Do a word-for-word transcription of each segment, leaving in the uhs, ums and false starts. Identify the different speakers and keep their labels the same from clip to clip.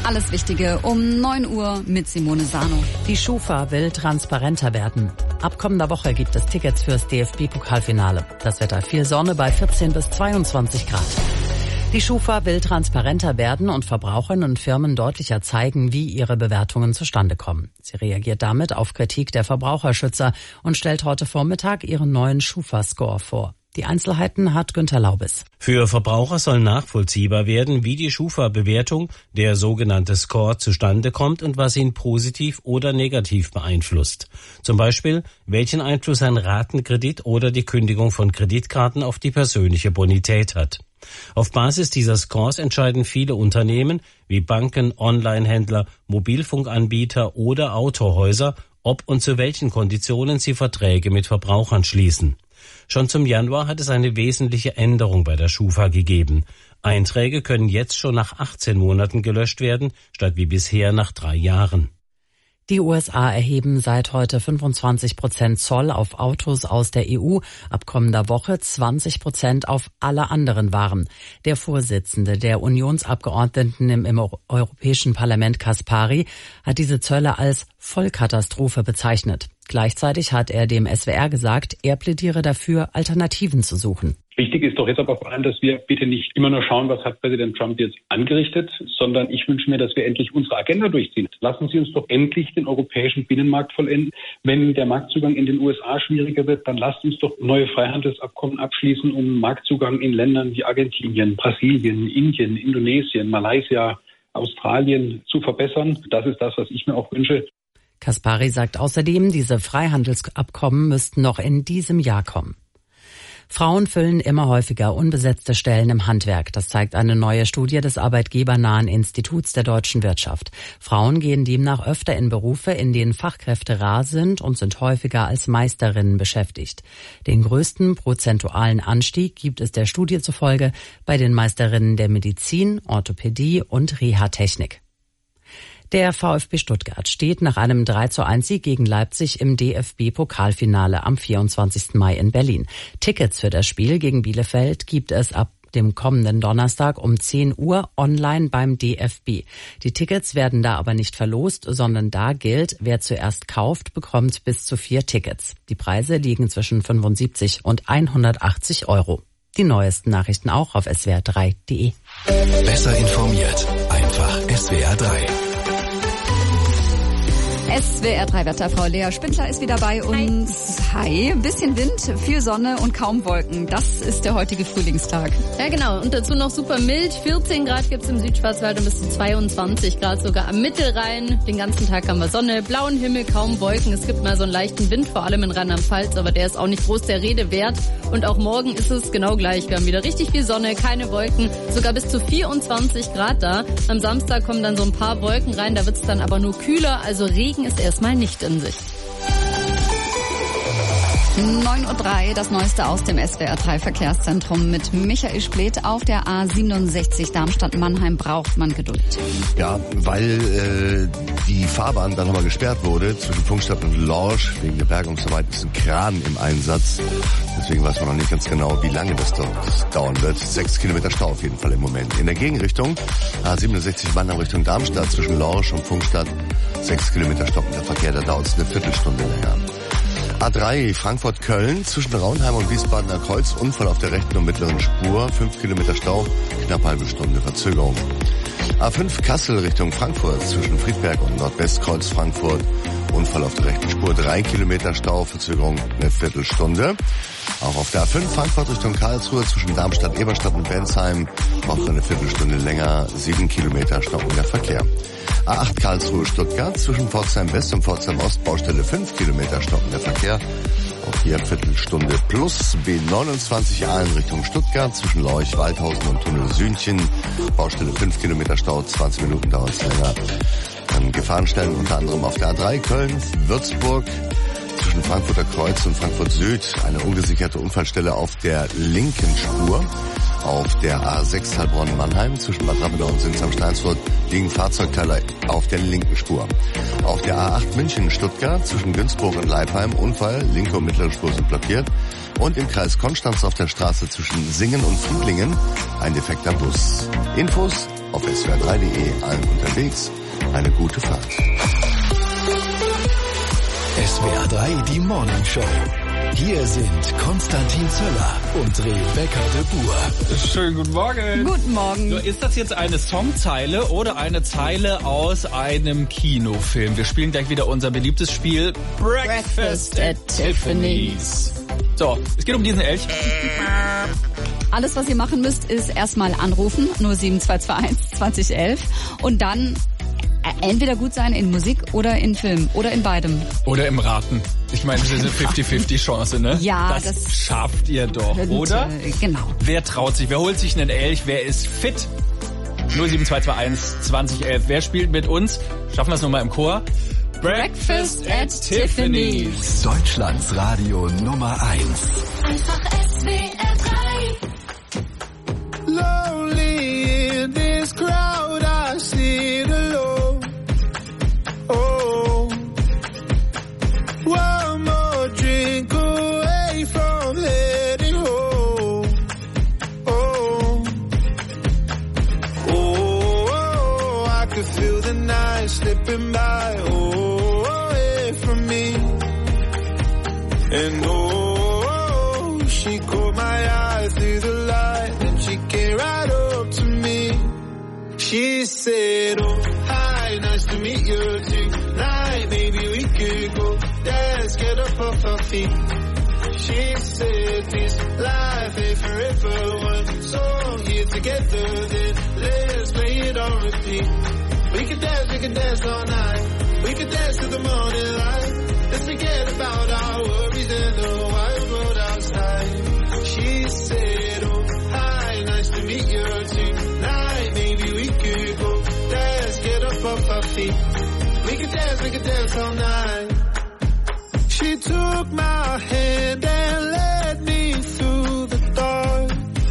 Speaker 1: Alles Wichtige um neun Uhr mit Simone Sano.
Speaker 2: Die Schufa will transparenter werden. Ab kommender Woche gibt es Tickets fürs D F B-Pokalfinale. Das Wetter viel Sonne bei vierzehn bis zweiundzwanzig Grad. Die Schufa will transparenter werden und Verbrauchern und Firmen deutlicher zeigen, wie ihre Bewertungen zustande kommen. Sie reagiert damit auf Kritik der Verbraucherschützer und stellt heute Vormittag ihren neuen Schufa-Score vor. Die Einzelheiten hat Günther Laubes.
Speaker 3: Für Verbraucher soll nachvollziehbar werden, wie die Schufa-Bewertung, der sogenannte Score, zustande kommt und was ihn positiv oder negativ beeinflusst. Zum Beispiel, welchen Einfluss ein Ratenkredit oder die Kündigung von Kreditkarten auf die persönliche Bonität hat. Auf Basis dieser Scores entscheiden viele Unternehmen wie Banken, Onlinehändler, Mobilfunkanbieter oder Autohäuser, ob und zu welchen Konditionen sie Verträge mit Verbrauchern schließen. Schon zum Januar hat es eine wesentliche Änderung bei der Schufa gegeben. Einträge können jetzt schon nach achtzehn Monaten gelöscht werden, statt wie bisher nach drei Jahren.
Speaker 2: Die U S A erheben seit heute fünfundzwanzig Prozent Zoll auf Autos aus der E U, ab kommender Woche zwanzig Prozent auf alle anderen Waren. Der Vorsitzende der Unionsabgeordneten im, im Europäischen Parlament, Caspary, hat diese Zölle als Vollkatastrophe bezeichnet. Gleichzeitig hat er dem S W R gesagt, er plädiere dafür, Alternativen zu suchen.
Speaker 4: Wichtig ist doch jetzt aber vor allem, dass wir bitte nicht immer nur schauen, was hat Präsident Trump jetzt angerichtet, sondern ich wünsche mir, dass wir endlich unsere Agenda durchziehen. Lassen Sie uns doch endlich den europäischen Binnenmarkt vollenden. Wenn der Marktzugang in den U S A schwieriger wird, dann lasst uns doch neue Freihandelsabkommen abschließen, um Marktzugang in Ländern wie Argentinien, Brasilien, Indien, Indonesien, Malaysia, Australien zu verbessern. Das ist das, was ich mir auch wünsche.
Speaker 2: Caspary sagt außerdem, diese Freihandelsabkommen müssten noch in diesem Jahr kommen. Frauen füllen immer häufiger unbesetzte Stellen im Handwerk. Das zeigt eine neue Studie des arbeitgebernahen Instituts der deutschen Wirtschaft. Frauen gehen demnach öfter in Berufe, in denen Fachkräfte rar sind und sind häufiger als Meisterinnen beschäftigt. Den größten prozentualen Anstieg gibt es der Studie zufolge bei den Meisterinnen der Medizin, Orthopädie und Reha-Technik. Der VfB Stuttgart steht nach einem drei zu eins Sieg gegen Leipzig im D F B-Pokalfinale am vierundzwanzigsten Mai in Berlin. Tickets für das Spiel gegen Bielefeld gibt es ab dem kommenden Donnerstag um zehn Uhr online beim D F B. Die Tickets werden da aber nicht verlost, sondern da gilt, wer zuerst kauft, bekommt bis zu vier Tickets. Die Preise liegen zwischen fünfundsiebzig und hundertachtzig Euro. Die neuesten Nachrichten auch auf S W R drei punkt de.
Speaker 5: Besser informiert, einfach S W R drei.
Speaker 1: S W R drei Wetterfrau Lea Spindler ist wieder bei uns. Hi. Hi. Bisschen Wind, viel Sonne und kaum Wolken. Das ist der heutige Frühlingstag.
Speaker 6: Ja, genau. Und dazu noch super mild. vierzehn Grad gibt's im Südschwarzwald und bis zu zweiundzwanzig Grad sogar am Mittelrhein. Den ganzen Tag haben wir Sonne, blauen Himmel, kaum Wolken. Es gibt mal so einen leichten Wind, vor allem in Rheinland-Pfalz, aber der ist auch nicht groß der Rede wert. Und auch morgen ist es genau gleich. Wir haben wieder richtig viel Sonne, keine Wolken, sogar bis zu vierundzwanzig Grad da. Am Samstag kommen dann so ein paar Wolken rein, da wird's dann aber nur kühler, also Regen ist erstmal nicht in Sicht.
Speaker 1: neun Uhr drei, das Neueste aus dem S W R drei Verkehrszentrum mit Michael Spleth. Auf der A siebenundsechzig Darmstadt-Mannheim braucht man Geduld.
Speaker 7: Ja, weil äh, die Fahrbahn dann nochmal gesperrt wurde zwischen Funkstadt und Lorsch. Wegen der Bergungsarbeit ist ein Kran im Einsatz. Deswegen weiß man noch nicht ganz genau, wie lange das dort dauern wird. Sechs Kilometer Stau auf jeden Fall im Moment. In der Gegenrichtung, A siebenundsechzig Mannheim Richtung Darmstadt zwischen Lorsch und Funkstadt. Sechs Kilometer stockender Verkehr, da dauert es eine Viertelstunde länger. A drei Frankfurt-Köln zwischen Raunheim und Wiesbadener Kreuz. Unfall auf der rechten und mittleren Spur. Fünf Kilometer Stau, knapp halbe Stunde Verzögerung. A fünf Kassel Richtung Frankfurt zwischen Friedberg und Nordwestkreuz Frankfurt. Unfall auf der rechten Spur. Drei Kilometer Stau, Verzögerung eine Viertelstunde. Auch auf der A fünf Frankfurt Richtung Karlsruhe zwischen Darmstadt, Eberstadt und Bensheim. Auch eine Viertelstunde länger. Sieben Kilometer stockender Verkehr. A acht Karlsruhe Stuttgart zwischen Pforzheim West und Pforzheim Ost. Baustelle fünf Kilometer stockender Verkehr. Auch hier Viertelstunde plus. B neunundzwanzig Aalen Richtung Stuttgart zwischen Lorch, Waldhausen und Tunnel Sühnchen. Baustelle fünf Kilometer Stau, zwanzig Minuten dauert es länger. Dann Gefahrenstellen unter anderem auf der A drei Köln, Würzburg zwischen Frankfurter Kreuz und Frankfurt Süd. Eine ungesicherte Unfallstelle auf der linken Spur. Auf der A sechs Heilbronn-Mannheim zwischen Bad Rappeldau und Sinsheim-Steinsfurt liegen Fahrzeugteile auf der linken Spur. Auf der A acht München-Stuttgart zwischen Günzburg und Leipheim Unfall, linke und mittlere Spur sind blockiert. Und im Kreis Konstanz auf der Straße zwischen Singen und Friedlingen ein defekter Bus. Infos auf S W R drei punkt de, allen unterwegs. Eine gute Fahrt.
Speaker 5: S W R drei, die Morning Show. Hier sind Konstantin Zöller und Rebecca de Boer.
Speaker 8: Schönen guten Morgen.
Speaker 1: Guten Morgen.
Speaker 8: So, ist das jetzt eine Songzeile oder eine Zeile aus einem Kinofilm? Wir spielen gleich wieder unser beliebtes Spiel Breakfast, Breakfast at, at Tiffany's. So, es geht um diesen Elch.
Speaker 1: Alles, was ihr machen müsst, ist erstmal anrufen, null sieben zwei zwei eins zwanzig elf und dann entweder gut sein in Musik oder in Film oder in beidem.
Speaker 8: Oder im Raten. Ich meine, das ist eine fünfzig fünfzig Chance, ne?
Speaker 1: Ja,
Speaker 8: das,
Speaker 1: das
Speaker 8: schafft ihr doch, oder?
Speaker 1: Genau.
Speaker 8: Wer traut sich? Wer holt sich einen Elch? Wer ist fit? null sieben zwei zwei eins zwanzig elf. Wer spielt mit uns? Schaffen wir es nochmal im Chor? Breakfast at Tiffany's.
Speaker 5: Deutschlands Radio Nummer eins.
Speaker 9: Einfach S W R drei.
Speaker 10: Lonely in this crowd, I sit alone. Oh, one more drink away from heading home. Oh, oh, oh, I could feel the night slipping by. Oh, away from me. And oh, she caught my eye through the light, and she came right up to me. She said, oh, hi, nice to meet you tonight. Maybe we could go dance, get up off our feet. She said, this life ain't forever. One song here together, then let's play it on repeat. We could dance, we could dance all night. We could dance to the morning light. Let's forget about our worries and the wide world outside. She said, oh, hi, nice to meet you tonight. Maybe we could go dance, get up off our feet. We could dance, we could dance all night. She took my hand and led me through the dark.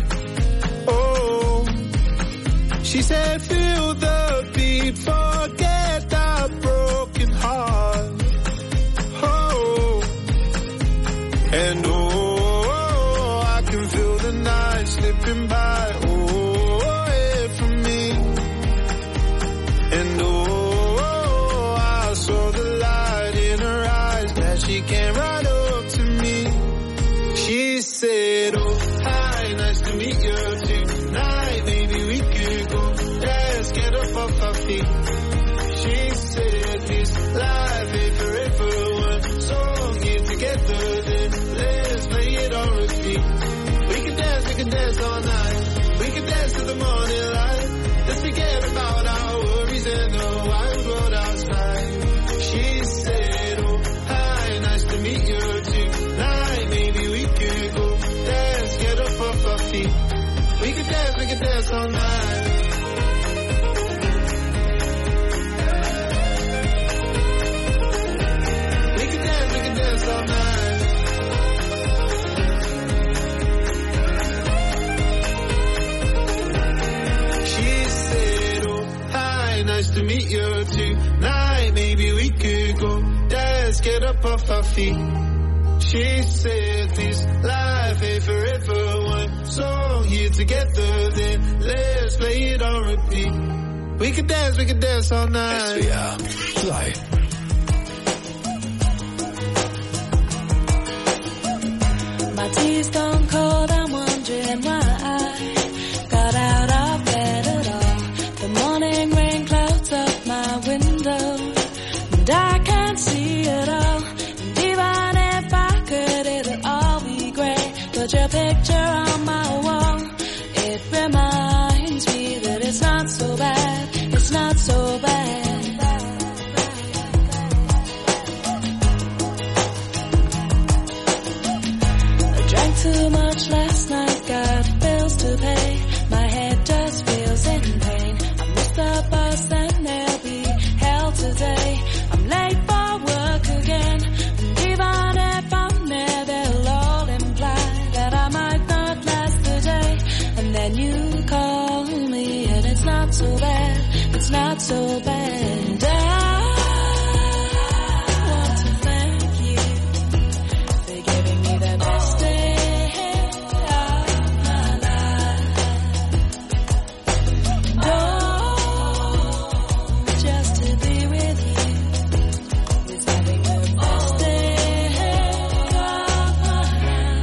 Speaker 10: Oh, she said, feel the beat, forget that broken heart. Oh, and oh, I can feel the night slipping by. Oh, away from me. And oh, I saw the light in her eyes that she came right up to me. She said, oh, hi, nice to meet you tonight. Maybe we could go dance, get up off our feet. She said, this life ain't forever. One song here together, then let's play it on repeat. We can dance, we can dance all night. We can dance to the morning light. Let's forget about our worries and the wide world outside. She said, oh, hi, nice to meet you tonight. Maybe we could go dance, get up off our feet. We can dance, we can dance all night. We can dance, we can dance all night. She said, oh, hi, nice to meet you tonight. Maybe we could go dance, get up off our feet. She said, this life ain't forever. One song here together, then let's play it on repeat. We could dance, we could dance all night.
Speaker 5: S W R drei.
Speaker 9: My tea's gone cold, I'm wondering why I got out of bed at all. The morning rain clouds up my window, and I can't see it all. And even if I could, it'll all be great. Put your picture on my wall, it reminds me that it's not so bad, it's not so bad. Too much last so bad, it's not so bad. I want to thank you for giving me the best day of my life. Oh, just to be with you is having the best day of my life.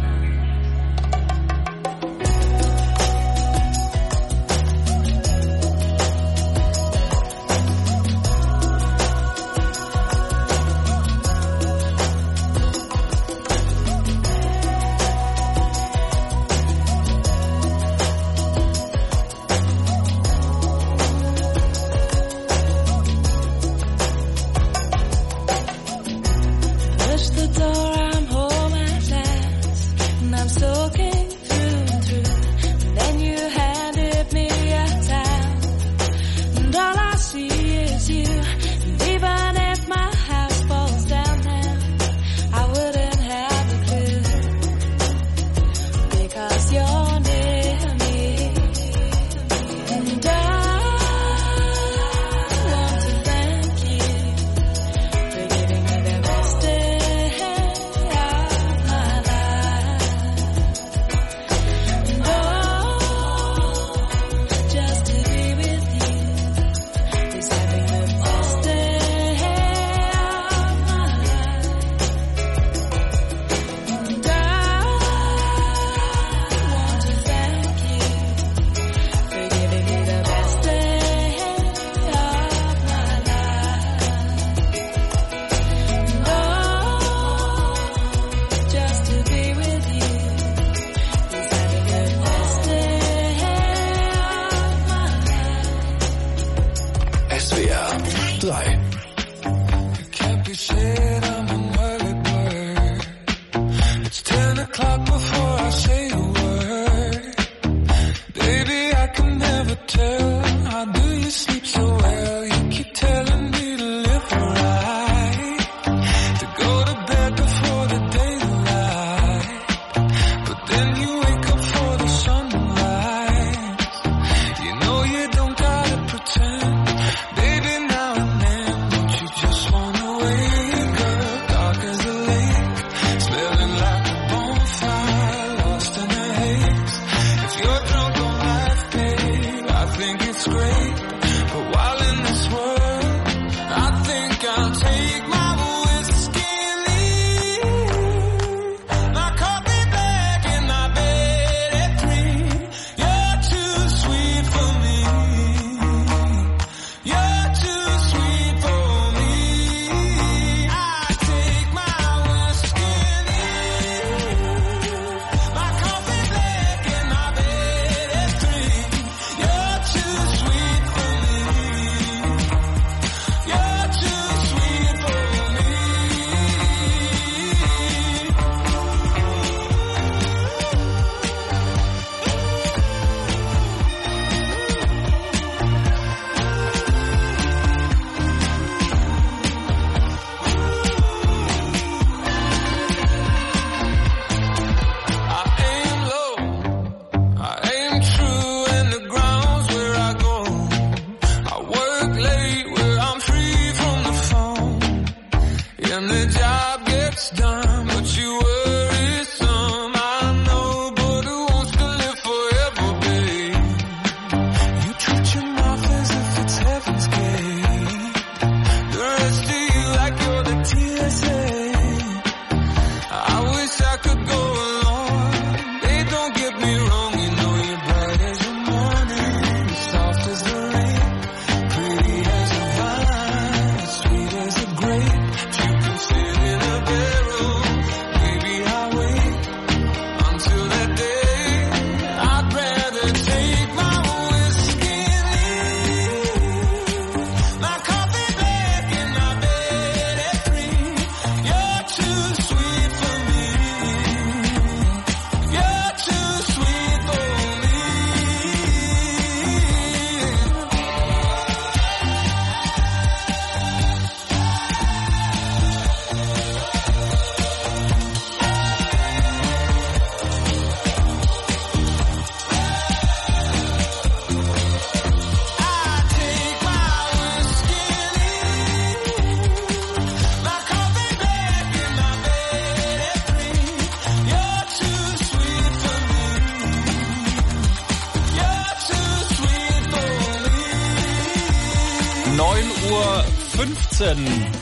Speaker 9: Push the door, I'm home at last, and I'm soaking through and through. And then you handed me a towel, and all I see is you. And even if my house falls down now, I wouldn't have a clue, because you're near me. And I want to thank you for giving me the best day of my life. And oh, just to be with you is having the best day of my life. And I want to thank you for giving me the best day of my life. And oh, just to be with you is having the best day of my life.
Speaker 5: S W R drei.
Speaker 10: Can't be said I'm on my word. It's ten o'clock before I say a word. Baby, I can never tell. How do you sleep so well? You keep telling me to live right, to go to bed before the daylight. But then you wake up for the sunrise. You know you don't gotta pretend. Baby, now and then, don't you just wanna wake up dark as a lake, smelling like a bonfire, lost in a haze. If you're drunk on life, babe, I think it's great. But while in this world, I think I'll take my whiskey and leave. My coffee black and my bed at three. You're too sweet for me. You're too sweet for me. I take my whiskey and leave. My coffee black and my bed at three. You're too sweet for me.
Speaker 8: neun Uhr fünfzehn.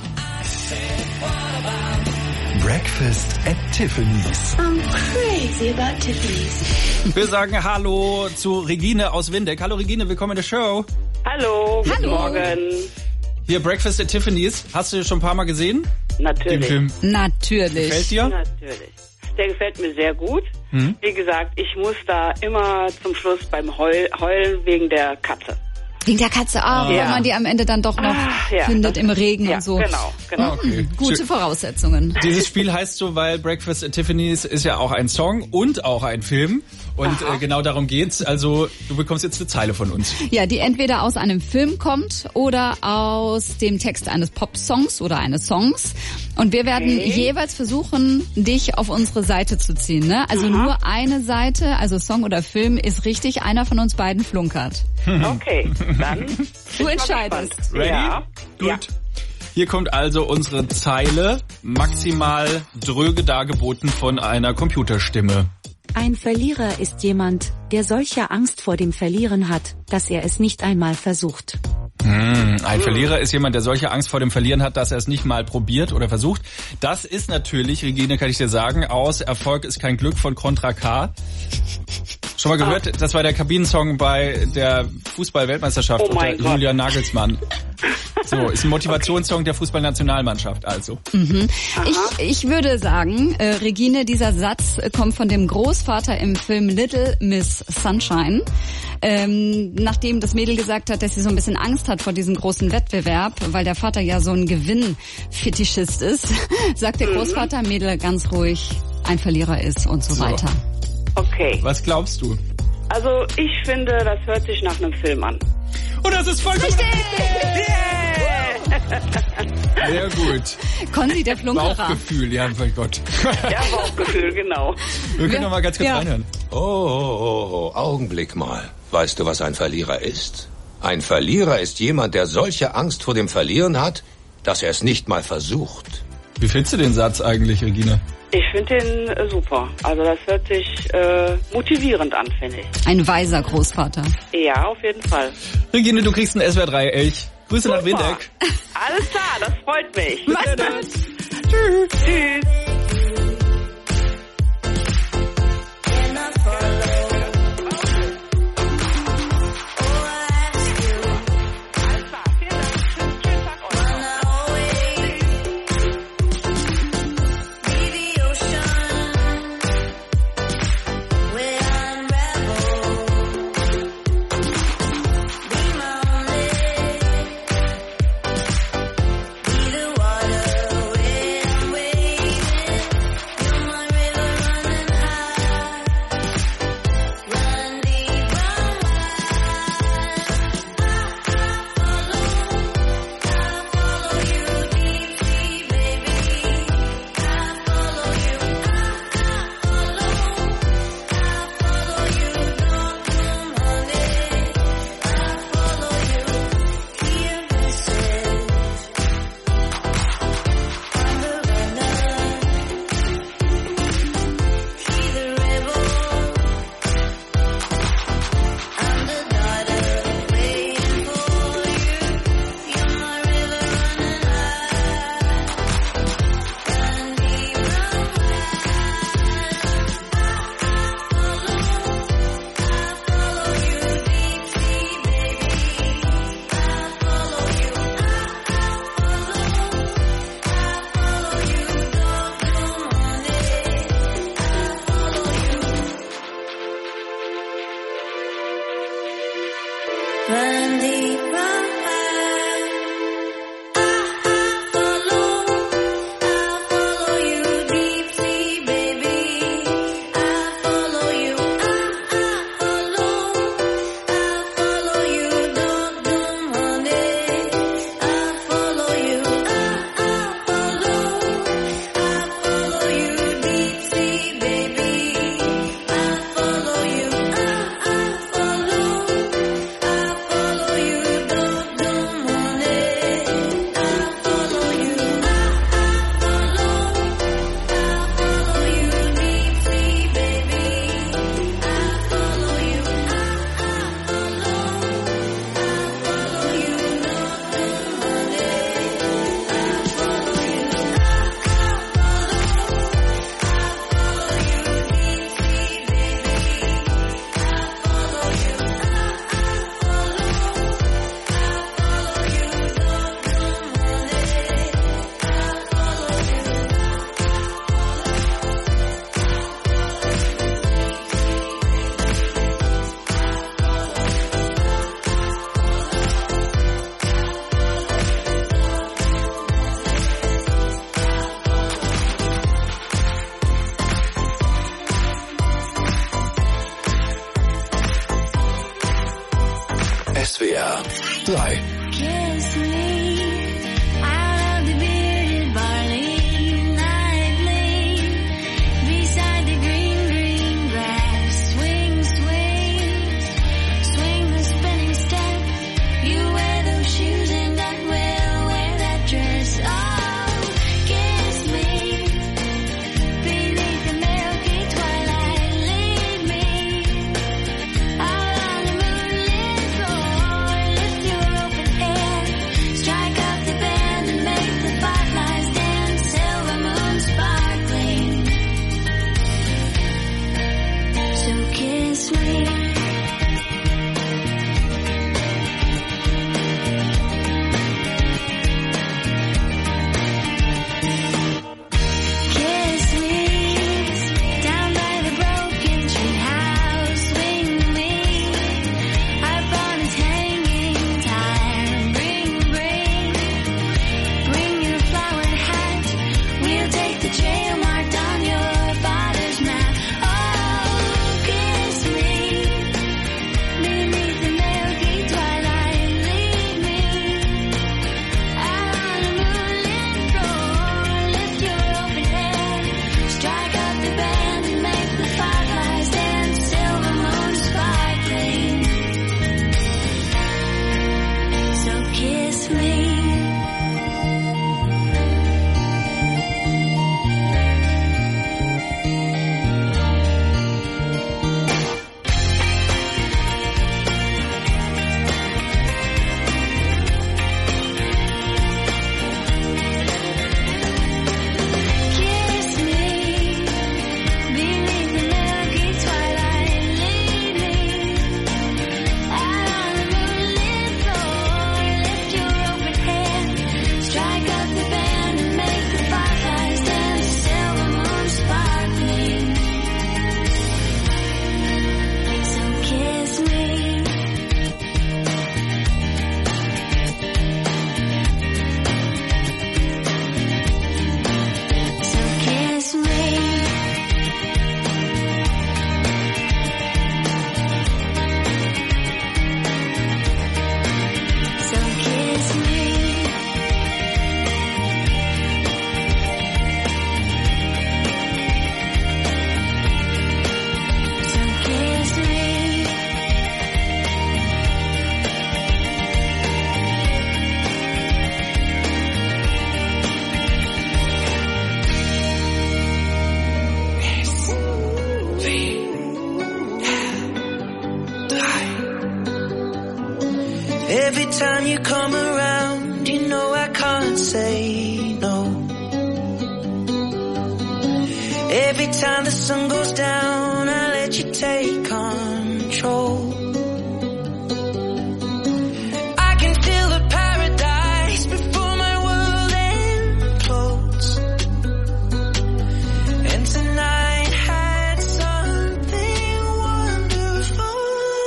Speaker 5: Breakfast at Tiffany's.
Speaker 9: I'm crazy about Tiffany's.
Speaker 8: Wir sagen Hallo zu Regine aus Windeck. Hallo Regine, willkommen in der Show.
Speaker 11: Hallo, guten
Speaker 1: Hallo.
Speaker 11: Morgen.
Speaker 8: Hier Breakfast at Tiffany's. Hast du schon ein paar Mal gesehen?
Speaker 11: Natürlich.
Speaker 8: Den Film.
Speaker 1: Natürlich.
Speaker 8: Gefällt dir?
Speaker 11: Natürlich. Der gefällt mir sehr gut.
Speaker 8: Mhm.
Speaker 11: Wie gesagt, ich muss da immer zum Schluss beim Heul, heulen wegen der Katze.
Speaker 1: Wegen der Katze, ah,
Speaker 11: Ja.
Speaker 1: wenn man die am Ende dann doch noch
Speaker 11: Ah, ja,
Speaker 1: findet
Speaker 11: das-
Speaker 1: im Regen
Speaker 11: ja,
Speaker 1: und so.
Speaker 11: genau, genau.
Speaker 8: Okay.
Speaker 1: Gute
Speaker 8: Schön.
Speaker 1: Voraussetzungen.
Speaker 8: Dieses Spiel heißt so, weil Breakfast at Tiffany's ist ja auch ein Song und auch ein Film. Und äh, genau darum geht's. Also du bekommst jetzt eine Zeile von uns.
Speaker 1: Ja, die entweder aus einem Film kommt oder aus dem Text eines Popsongs oder eines Songs. Und wir werden
Speaker 11: Okay.
Speaker 1: jeweils versuchen, dich auf unsere Seite zu ziehen. Ne? Also nur eine Seite, also Song oder Film, ist richtig. Einer von uns beiden flunkert.
Speaker 11: Okay, dann
Speaker 1: Du entscheidest.
Speaker 8: Ready?
Speaker 11: Ja.
Speaker 8: Gut.
Speaker 11: Ja.
Speaker 8: Hier kommt also unsere Zeile, maximal dröge dargeboten von einer Computerstimme.
Speaker 12: Ein Verlierer ist jemand, der solche Angst vor dem Verlieren hat, dass er es nicht einmal versucht.
Speaker 8: Hm, ein Verlierer ist jemand, der solche Angst vor dem Verlieren hat, dass er es nicht mal probiert oder versucht. Das ist natürlich, Regine, kann ich dir sagen, aus Erfolg ist kein Glück von Contra K. Schon mal gehört? Das war der Kabinensong bei der Fußball-Weltmeisterschaft
Speaker 11: Oh
Speaker 8: unter
Speaker 11: mein Gott.
Speaker 8: Julian Nagelsmann. So, ist ein Motivationssong der Fußballnationalmannschaft also.
Speaker 1: Mhm. Ich, ich würde sagen, äh, Regine, dieser Satz kommt von dem Großvater im Film Little Miss Sunshine. Ähm, nachdem das Mädel gesagt hat, dass sie so ein bisschen Angst hat vor diesem großen Wettbewerb, weil der Vater ja so ein Gewinnfetischist ist, sagt der Großvater, Mädel ganz ruhig, ein Verlierer ist und so,
Speaker 8: So.
Speaker 1: weiter.
Speaker 11: Okay.
Speaker 8: Was glaubst du?
Speaker 11: Also ich finde, das hört sich nach einem Film an.
Speaker 8: Und das ist vollkommen
Speaker 11: Yeah!
Speaker 8: sehr gut.
Speaker 1: Konzi, der Flunkerer.
Speaker 8: Bauchgefühl, ja, mein Gott.
Speaker 11: Ja, Bauchgefühl, genau.
Speaker 8: Wir können noch mal ganz kurz
Speaker 1: Ja.
Speaker 8: reinhören.
Speaker 13: Oh, oh, oh, oh, Augenblick mal. Weißt du, was ein Verlierer ist? Ein Verlierer ist jemand, der solche Angst vor dem Verlieren hat, dass er es nicht mal versucht.
Speaker 8: Wie findest du den Satz eigentlich, Regine?
Speaker 11: Ich finde den äh, super. Also das hört sich äh, motivierend an, finde ich.
Speaker 1: Ein weiser Großvater.
Speaker 11: Ja, auf jeden Fall.
Speaker 8: Regine, du kriegst einen S W R drei Elch. Grüße nach
Speaker 11: Super.
Speaker 8: Windeck.
Speaker 11: Alles klar, das freut mich.
Speaker 1: Mach's gut.
Speaker 11: Tschüss. Tschüss.
Speaker 5: S W R drei.
Speaker 9: Kiss me out of the bearded barley nightly beside the green, green grass. Swing, swing, swing the spinning step. You wear those shoes and I will wear that dress. Oh, kiss me beneath the milky twilight. Lead me out on the moonlit floor. Lift your open hand, strike up the band and make the fireflies dance. Silver moon sparkling, so kiss me. Kiss me down by the broken tree house. Swing me up on its hanging tire. Bring, bring, bring your flowered hat. We'll take the trail marked on your father's map. Oh, kiss me beneath the milky twilight. Lead me out on the moonlit floor. Lift your open hand, strike up the band and make the fireflies dance. Silver moon sparkling, so kiss me. Kiss me beneath the milky twilight. Lead me out on the moonlit floor. Lift your open hand, strike up the band and make the fireflies dance. Silver moon sparkling, so kiss me. So kiss me. So kiss me. So kiss me.
Speaker 14: Every time you come around, you know I can't say no. Every time the sun goes down, I let you take control. I can feel the paradise before my world implodes. And tonight had something wonderful.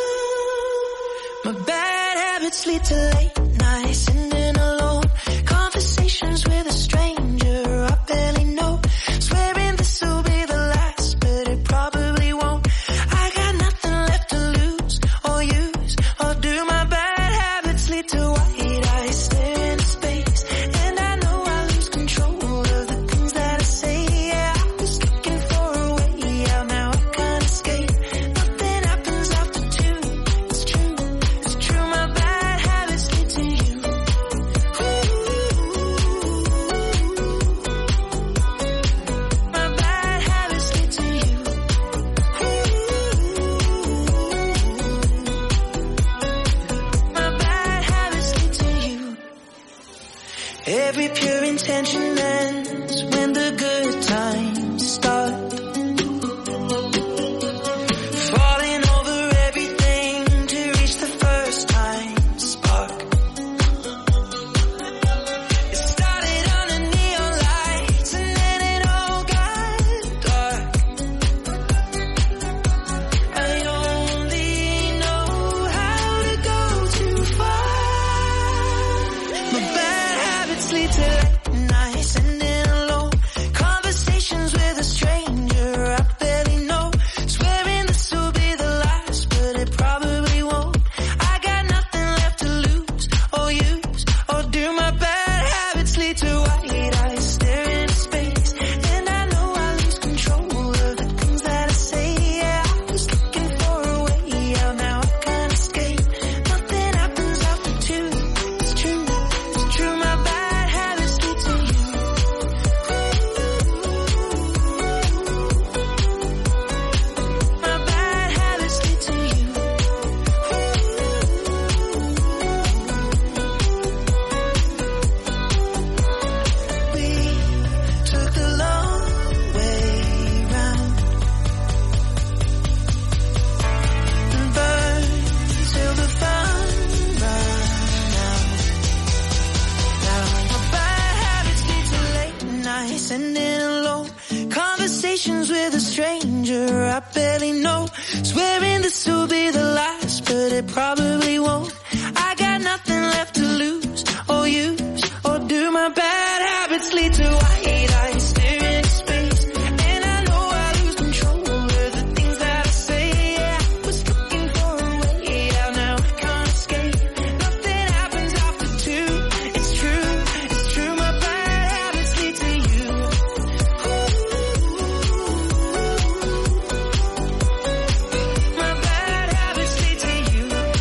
Speaker 14: My bad habits lead to late nights, sitting alone. Conversations with a stranger I barely know. Swearing this will be the last, but it probably won't. I got nothing left to lose or use or do. My bad habits lead to white eyes stare into space, and I know I lose control of the things that I say. Yeah, I was looking for a way out, now I can't escape. Nothing happens after two. It's true, it's true. My bad habits lead to you. My bad habits lead to you. My bad habits lead to you. Every pure intention ends when the good times start. Falling over everything to reach the first time spark. It started under neon lights and then it all got dark. I only know how to go too far. My bad habits lead to late nights, ending alone. conversations with a stranger I barely know. Swearing this will be the last, but it probably won't. I got nothing left to lose or use, or do my bad habits lead to white eyes staring into space? And I know I lose control of the things that I say. Yeah, I was looking for a way out, now I can't escape. Nothing happens after two. It's true, it's true, my bad habits lead to you. My bad habits lead to you.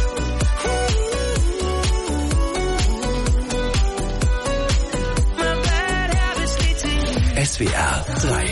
Speaker 14: My bad habits lead to you.
Speaker 5: S W R drei.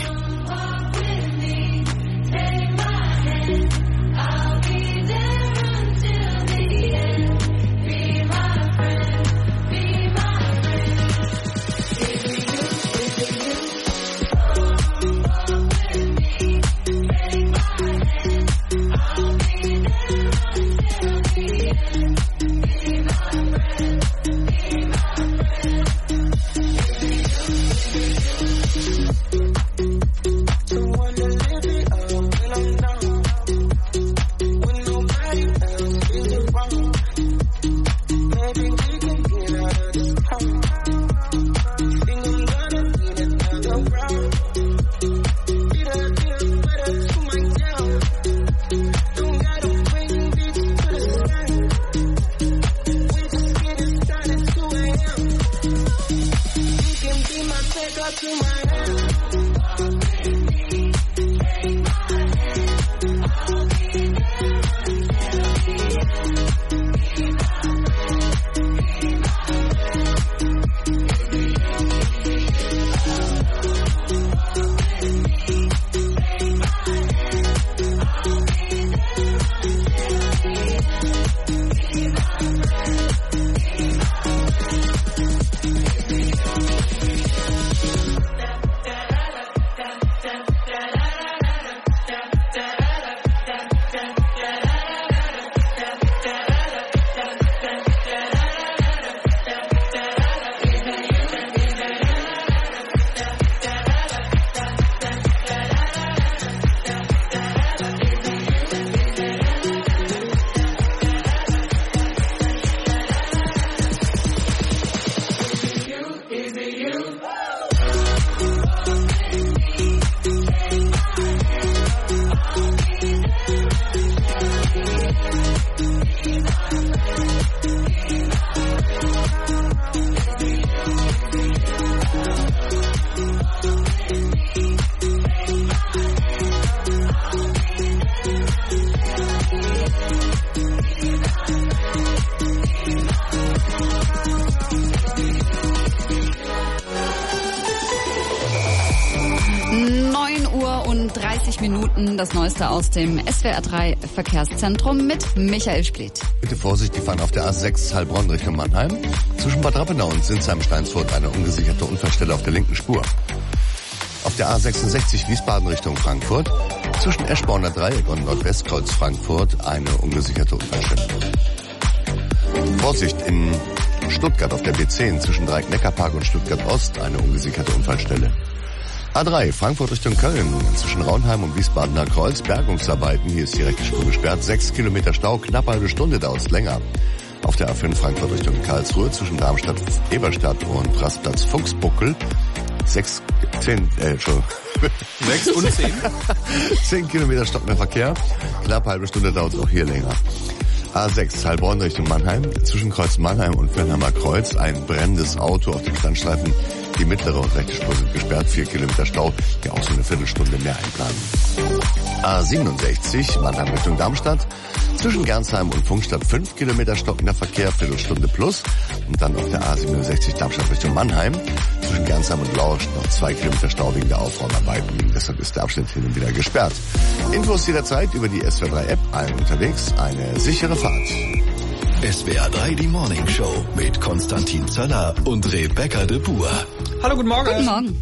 Speaker 1: Minuten, das Neueste aus dem S W R drei Verkehrszentrum mit Michael Splitt.
Speaker 7: Bitte Vorsicht, die fahren auf der A sechs Heilbronn Richtung Mannheim. Zwischen Bad Rappenau und Sinsheim-Steinsfurt eine ungesicherte Unfallstelle auf der linken Spur. Auf der A sechsundsechzig Wiesbaden Richtung Frankfurt. Zwischen Eschborner Dreieck und Nordwestkreuz Frankfurt eine ungesicherte Unfallstelle. Vorsicht, in Stuttgart auf der B zehn zwischen Dreieck-Neckarpark und Stuttgart Ost eine ungesicherte Unfallstelle. A drei, Frankfurt Richtung Köln, zwischen Raunheim und Wiesbadener Kreuz, Bergungsarbeiten, hier ist die rechte Spur gesperrt, sechs Kilometer Stau, knapp halbe Stunde dauert es länger. Auf der A fünf, Frankfurt Richtung Karlsruhe, zwischen Darmstadt, Eberstadt und Rastplatz Fuchsbuckel, sechs, zehn, äh, schon.
Speaker 8: Sechs und zehn?
Speaker 7: Zehn Kilometer Stopp mehr Verkehr, knapp halbe Stunde dauert es auch hier länger. A sechs, Heilbronn Richtung Mannheim, zwischen Kreuz Mannheim und Fürnheimer Kreuz, ein brennendes Auto auf dem Standstreifen. Die mittlere und rechte Spur sind gesperrt, vier Kilometer Stau, hier auch so eine Viertelstunde mehr einplanen. A siebenundsechzig, Mannheim Richtung Darmstadt, zwischen Gernsheim und Funkstadt fünf Kilometer stockender Verkehr, Viertelstunde plus. Und dann auf der A siebenundsechzig Darmstadt Richtung Mannheim, zwischen Gernsheim und Lorsch noch zwei Kilometer Stau wegen der Aufräumarbeiten. Deshalb ist der Abschnitt hin und wieder gesperrt. Infos jederzeit über die S W R drei App, allen unterwegs, eine sichere Fahrt.
Speaker 5: S W R drei, die Morning Show mit Konstantin Zöller und Rebecca de Boer.
Speaker 8: Hallo, guten Morgen.
Speaker 1: Guten Morgen.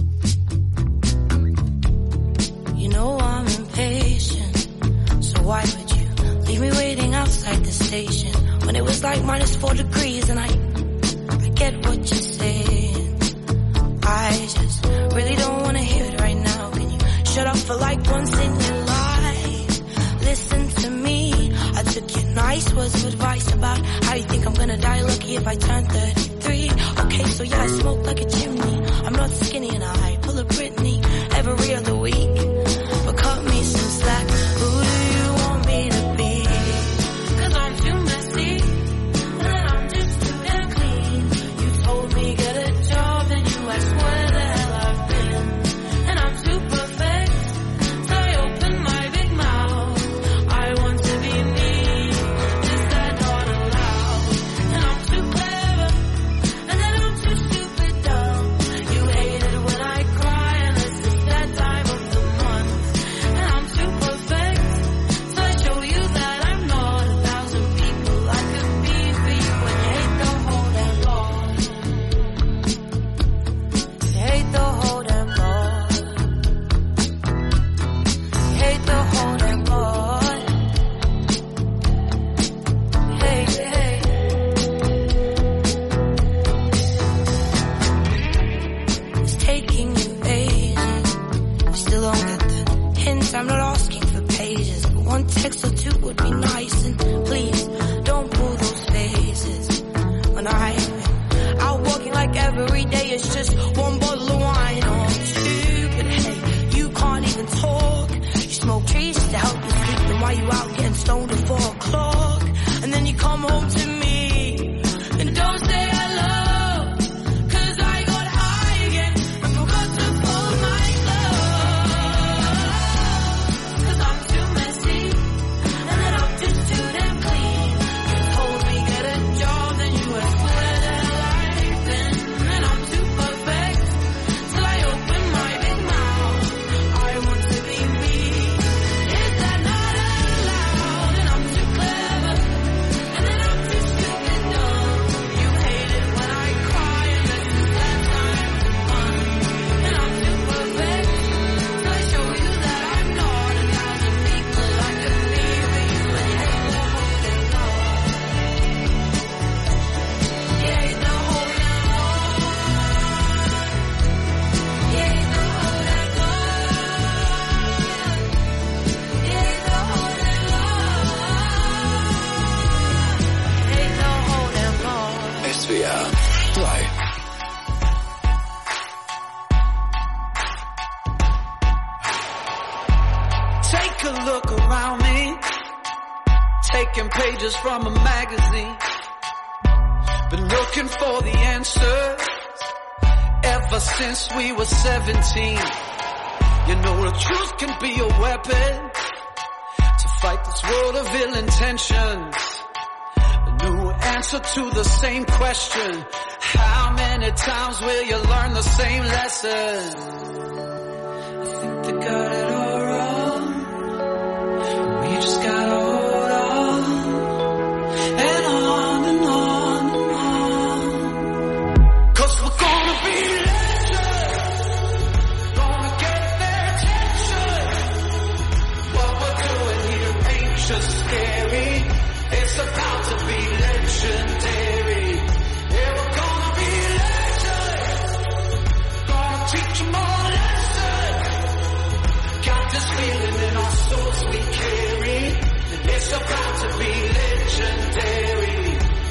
Speaker 9: You know I'm impatient, so why would you leave me waiting outside the station when it was like minus four degrees and I, I get what you're saying. I just really don't want to hear it right now. Can you shut for like once in your life. Listen to me. I took your nice words of advice about how you think I'm gonna die lucky if I turn thirty-three. Okay, so yeah, I smoke like a chimney. I'm not skinny and I pull a Britney every other week. But cut me some slack. Who do you want me to be? Cause I'm too messy and I'm just too damn clean. You told me get a job and you asked where the hell I've been. And I'm too perfect, so I open my big mouth. I want to be me, is that not allowed? And I'm too clever, and then I'm too stupid dumb. You hate it when I cry, unless it's that time of the month. And I'm too perfect, so I show you that I'm not a thousand people I could be for you. And you hate the whole damn lot. You hate the whole damn lot. You hate the whole damn lot. You hate, you hate. It's taking you ages. You still don't get the hints. I'm not asking for pages, but one text or two would be nice. And please don't pull those faces when I'm out walking like every day. It's just one bottle of wine. Oh, I'm stupid. Hey, you can't even talk. You smoke trees to help you sleep. Then why you out getting stoned at four o'clock? And then you come home to me and don't say hello. Cause I got high again and forgot to fold my clothes. Cause I'm too messy and then I'm just too damn clean. You told me get a job, then you asked where the hell I've been. And I'm too perfect, till I open my big mouth. I want to be me, is that not allowed? And I'm too clever, and then I'm too stupid dumb. You hate it when I cry, unless it's that time of the month. And I'm too perfect, so I show you that I'm not a thousand people I could be for you. And you hate the whole damn lot. You hate the whole damn lot. You hate the whole damn lot. You hate the whole damn lot. You hate the whole damn lot.
Speaker 5: S W R drei.
Speaker 15: Take a look around me, taking pages from a magazine. Been looking for the answers ever since we were seventeen. You know the truth can be a weapon to fight this world of ill intentions. A new answer to the same question. How many times will you learn the same lesson? I think they got it all wrong. We just gotta hold on and on and on and on. Cause we're gonna be legends, gonna get their attention. What we're doing here ain't just scary, it's about to be legendary. Yeah, we're gonna be legends, gonna teach them all a lesson. Got this feeling in our souls we carry, it's about to be legendary.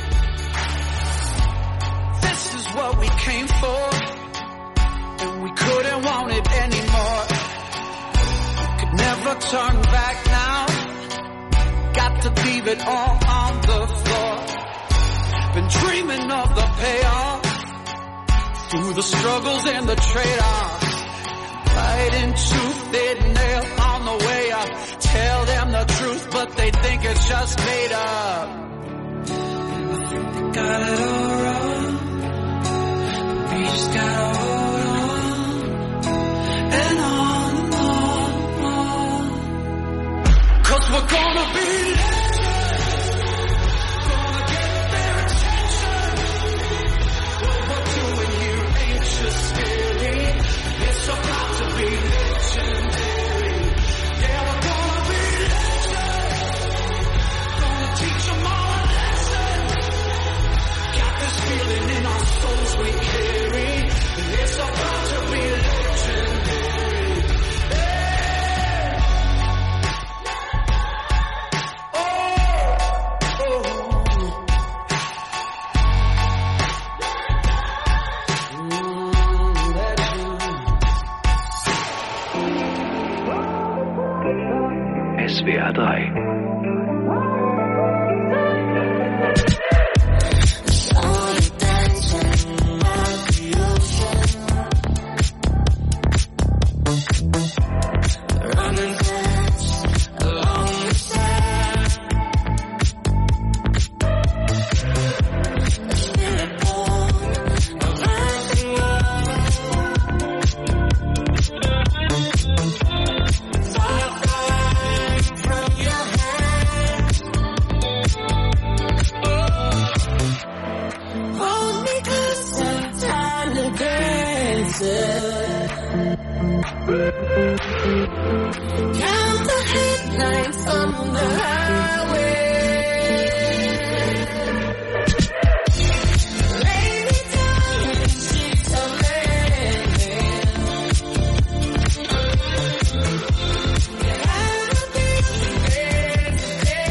Speaker 15: This is what we came for, and we couldn't want it anymore. We could never turn back now, got to leave it all on the floor. Been dreaming of the payoff, through the struggles and the trade-offs. Fighting tooth and nail on the way up. Tell them the truth, but they think it's just made up. And I think they got it all wrong. We just gotta hold on and on and on and on. Cause we're gonna be legends, gonna get their attention. What we're doing here ain't just scary, it's about to be legendary. Yeah, we're gonna be legends, gonna teach them all
Speaker 5: R drei.
Speaker 9: Count the headlights on the highway. Lay me down in sheets of linen. Get out of this bed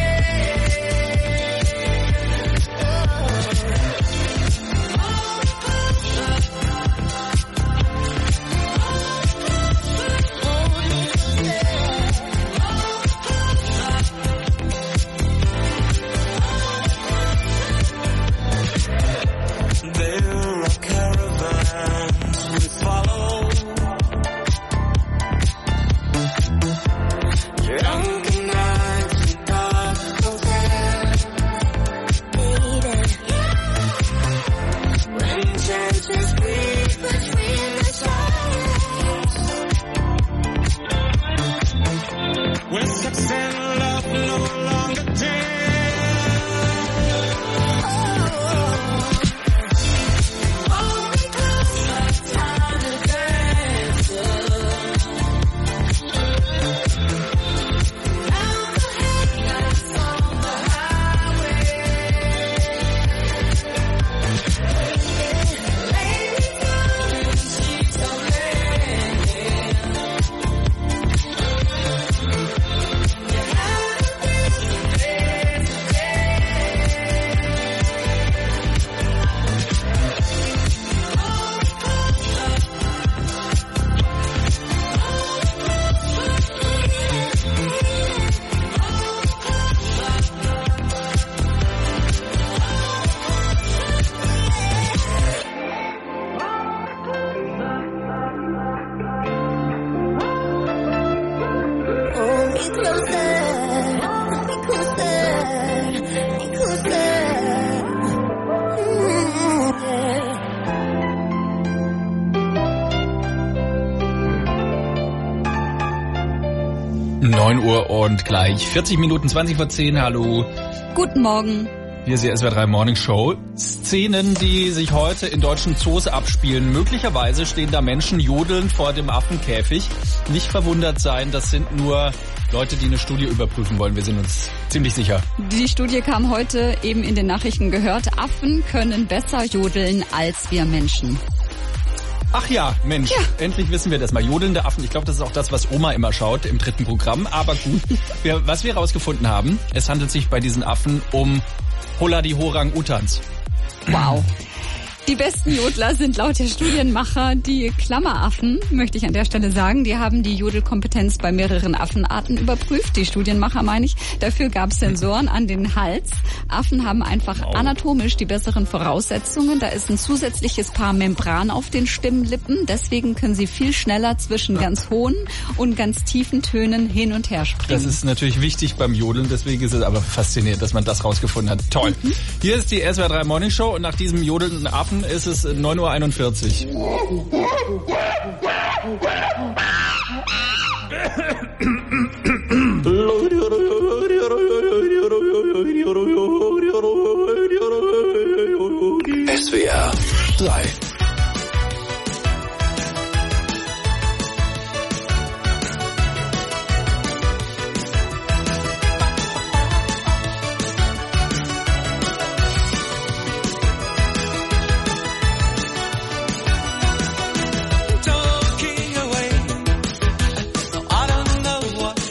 Speaker 8: neun Uhr und gleich vierzig Minuten, zwanzig vor zehn. Hallo.
Speaker 1: Guten Morgen.
Speaker 8: Hier ist die S W R drei Morning Show. Szenen, die sich heute in deutschen Zoos abspielen. Möglicherweise stehen da Menschen jodelnd vor dem Affenkäfig. Nicht verwundert sein, das sind nur Leute, die eine Studie überprüfen wollen. Wir sind uns ziemlich sicher.
Speaker 1: Die Studie kam heute eben in den Nachrichten gehört. Affen können besser jodeln als wir Menschen.
Speaker 8: Ach ja, Mensch, ja. Endlich wissen wir das mal. Jodelnde Affen, ich glaube, das ist auch das, was Oma immer schaut im dritten Programm. Aber gut, wir, was wir herausgefunden haben, es handelt sich bei diesen Affen um Holla-die-Horang-Utans.
Speaker 1: Wow. Die besten Jodler sind laut der Studienmacher die Klammeraffen, möchte ich an der Stelle sagen. Die haben die Jodelkompetenz bei mehreren Affenarten überprüft. Die Studienmacher meine ich. Dafür gab es Sensoren an den Hals. Affen haben einfach wow. anatomisch die besseren Voraussetzungen. Da ist ein zusätzliches Paar Membran auf den Stimmlippen. Deswegen können sie viel schneller zwischen ganz hohen und ganz tiefen Tönen hin und her springen.
Speaker 8: Das ist natürlich wichtig beim Jodeln. Deswegen ist es aber faszinierend, dass man das rausgefunden hat. Toll. Mhm. Hier ist die S W R drei Morning Show und nach diesem jodelnden Affen ist es neun Uhr einundvierzig.
Speaker 5: S W R drei.
Speaker 9: Talking away, I don't know what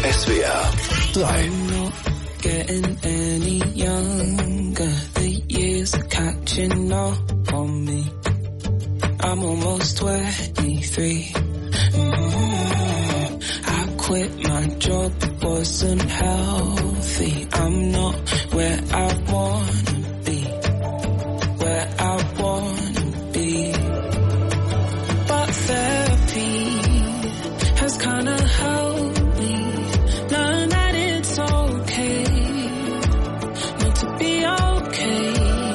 Speaker 5: S W R drei.
Speaker 9: Getting any younger, the years are catching up on me. I'm almost twenty-three. Mm-hmm. I quit my job, it wasn't healthy. I'm not where I wanna be, where I wanna be. But therapy has kinda helped me learn that it's okay not to be okay.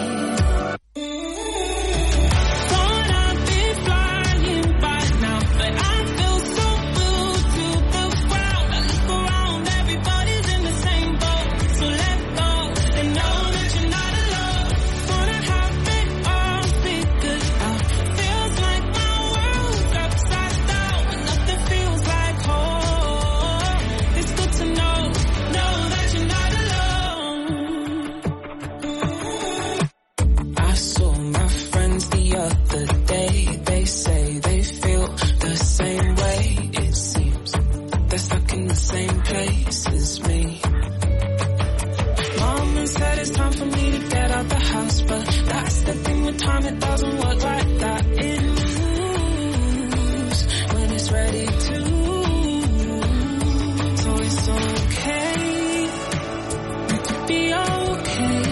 Speaker 9: Thought I'd be flying by now, but I feel so glued to the ground. I look around, everybody's in the same boat. So let go and know that you're not alone. Wanna have it all figured out. Feels like my world's upside down and nothing feels like home. It's good to know, know that you're not alone. I saw my friends the other day. They say they feel the same way. It seems they're stuck in the same place as me. Mama said it's time for me to get out the house, but that's the thing with time, it doesn't work like that. It moves when it's ready to. So it's okay to be okay.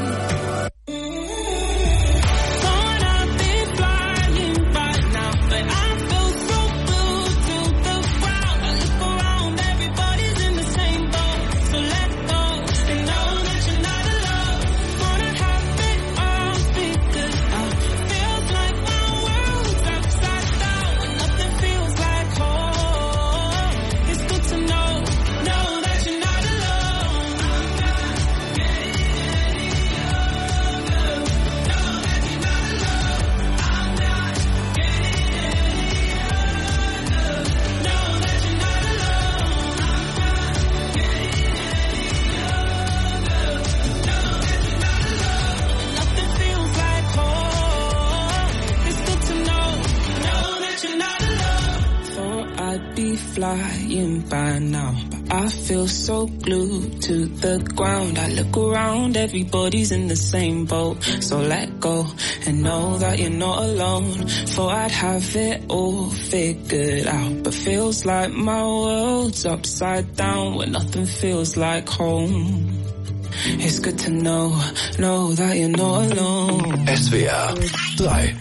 Speaker 9: Thought I'd be flying by now, but I feel so glued to the ground. I look around, everybody's in the same boat. So let go and know that you're not alone. Wanna have it all figured out. Feels like my world's upside down and nothing feels like home. It's good to know, know that you're not alone. I'm not getting any younger. Know that you're not alone. I'm not getting any younger. Know that you're not alone. I'm not getting any younger. Know that you're not alone. Nothing feels like home. It's good to know, know that you're not alone. Thought I'd be flying by now, but I feel so glued to the ground. I look around, everybody's in the same boat. So let go and know that you're not alone. Thought I'd have it all figured out, but feels like my world's upside down when nothing feels like home. It's good to know, know that you're not alone.
Speaker 5: S W R drei.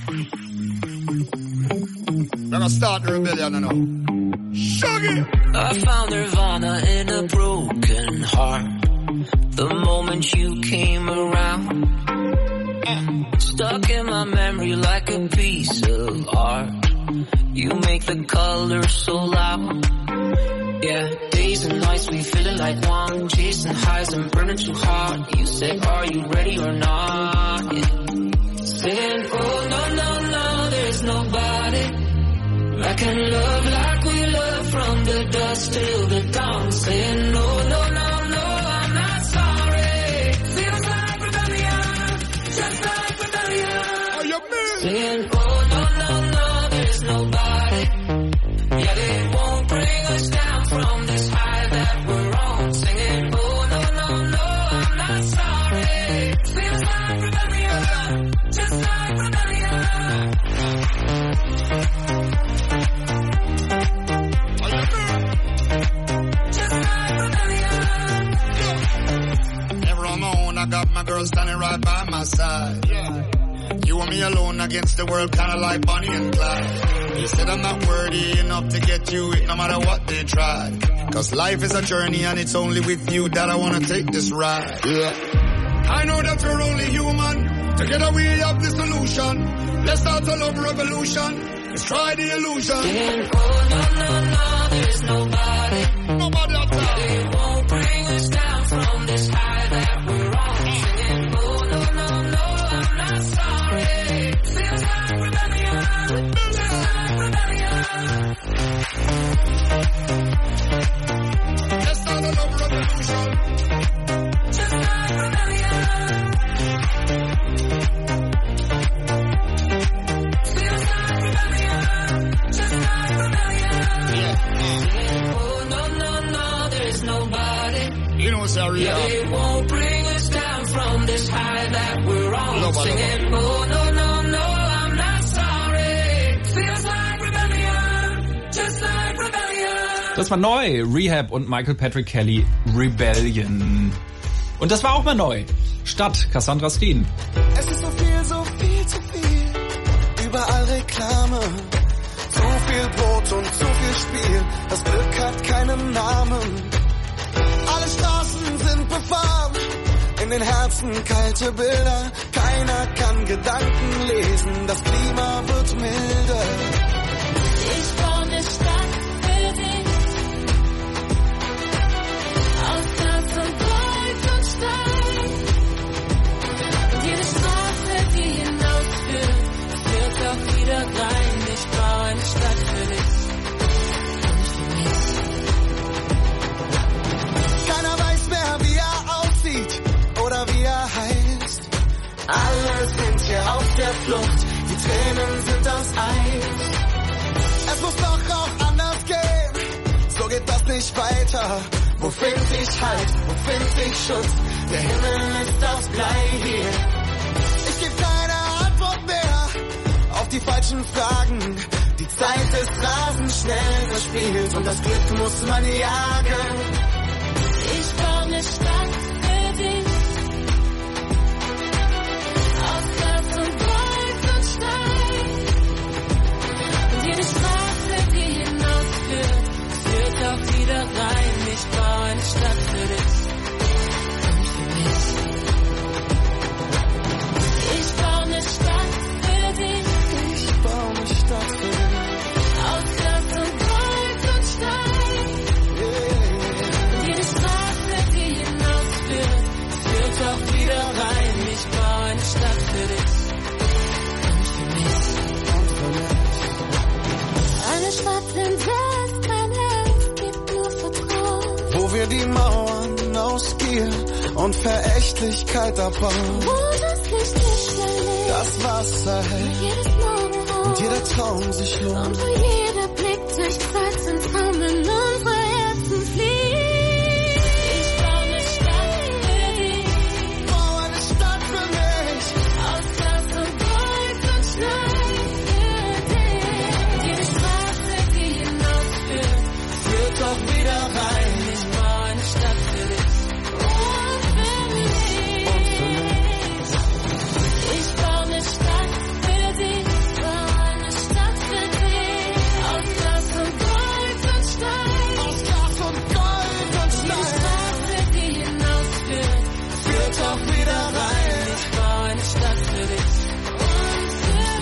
Speaker 10: We're gonna start the rebellion now. Shuggy!
Speaker 15: I found nirvana in a broken heart. The moment you came around, stuck in my memory like a piece of art. You make the colors so loud. Yeah, days and nights we feeling like one, chasing highs and burning too hard. You say, are you ready or not? Yeah. Saying, oh no, no, no, there's nobody I can love like we love from the dusk till the dawn. Saying, no, no, no, no, I'm not sorry. Feels like rebellion, just like rebellion.
Speaker 10: Are you mean?
Speaker 15: Saying, oh no, no, no, there's nobody. Yeah, they won't bring us down from this high that we're on. Singing, oh no, no, no, I'm not sorry. Feels like rebellion, just like rebellion.
Speaker 10: I got my girl standing right by my side. Yeah. You and me alone against the world, kinda like Bonnie and Clyde. You said I'm not worthy enough to get you it no matter what they try. Cause life is a journey and it's only with you that I wanna take this ride. Yeah. I know that we're only human. Together we have the solution. Let's start a love revolution. Let's try the illusion.
Speaker 15: Saying, oh no, no, no, there's nobody.
Speaker 10: Nobody at all.
Speaker 15: They won't bring us down from this high that we're on. Saying, oh no, no, no, I'm not sorry. Feels like rebellion, just like rebellion.
Speaker 10: Let's start a love revolution.
Speaker 15: Just like rebellion. Feels like rebellion, just like rebellion. Yeah. Oh no, no, no.
Speaker 16: You know, say rehab.
Speaker 14: Yeah, it won't bring us down from this high that we're on.
Speaker 16: Lover,
Speaker 14: Singing, oh, no, no, no, I'm not sorry. Feels like rebellion, just like rebellion.
Speaker 8: Das war neu. Rehab und Michael Patrick Kelly, Rebellion. Und das war auch mal neu. Stadt, Cassandra Steen.
Speaker 17: Es ist so viel, so viel zu viel. Überall Reklame. Zu viel Brot und zu viel Spiel. Das Glück hat keinen Namen. Alle Straßen sind befahren. In den Herzen kalte Bilder. Keiner kann Gedanken lesen. Das Klima wird milder.
Speaker 9: Ich baue eine Stadt für dich. Aus Glas und Gold und Stein. Und jede Straße, die hinausführt, führt auch wieder rein. Ich baue eine Stadt für dich.
Speaker 17: Keiner weiß mehr, wie er aussieht oder wie er heißt. Alle sind hier auf der Flucht, die Tränen sind aus Eis. Es muss doch auch anders gehen, so geht das nicht weiter. Wo find ich Halt, wo find ich Schutz? Der Himmel ist aus Blei hier. Ich geb keine Antwort mehr auf die falschen Fragen. Die Zeit ist rasend schnell verspielt und das Glück muss man jagen.
Speaker 9: Ich baue eine Stadt für dich. Aus Glas und Gold und Stein. Und jede Straße, die hinausführt, führt auch wieder rein. Ich baue eine Stadt für dich. Und für mich. Ich baue eine Stadt für dich.
Speaker 17: Ich baue eine Stadt für dich.
Speaker 9: Aus Glas und Gold und Stein. Und jede Straße, die hinausführt, führt auch wieder rein. Ich baue eine Stadt für dich. Und für mich. Eine Stadt, in der es kein Herz gibt, nur Vertrauen.
Speaker 17: Wo wir die Mauern aus Gier und Verächtlichkeit abbauen.
Speaker 9: Wo das Licht nicht mehr lebt.
Speaker 17: Das Wasser hält.
Speaker 9: Jedes Morgenrot.
Speaker 17: Und jeder Traum sich lohnt.
Speaker 9: Und wo jeder Blick durch Zeit ins Traum in unsere Herzen fliegt. Ich baue eine Stadt für dich.
Speaker 17: Ich baue eine Stadt für mich.
Speaker 9: Aus Glas und Gold und Stein für dich. Jede Straße, die hinausführt, führt auch wieder rein. Ich baue eine Stadt für dich. Und für mich.
Speaker 17: Und für mich.
Speaker 9: Ich baue eine Stadt für dich. Baue eine Stadt für dich. Aus Glas und Gold und Stein.
Speaker 17: Aus Glas und Gold und
Speaker 9: Jede
Speaker 17: Stein.
Speaker 9: Straße, die hinausführt,
Speaker 17: Führt auch wieder rein.
Speaker 9: ich baue eine Stadt für dich. Und für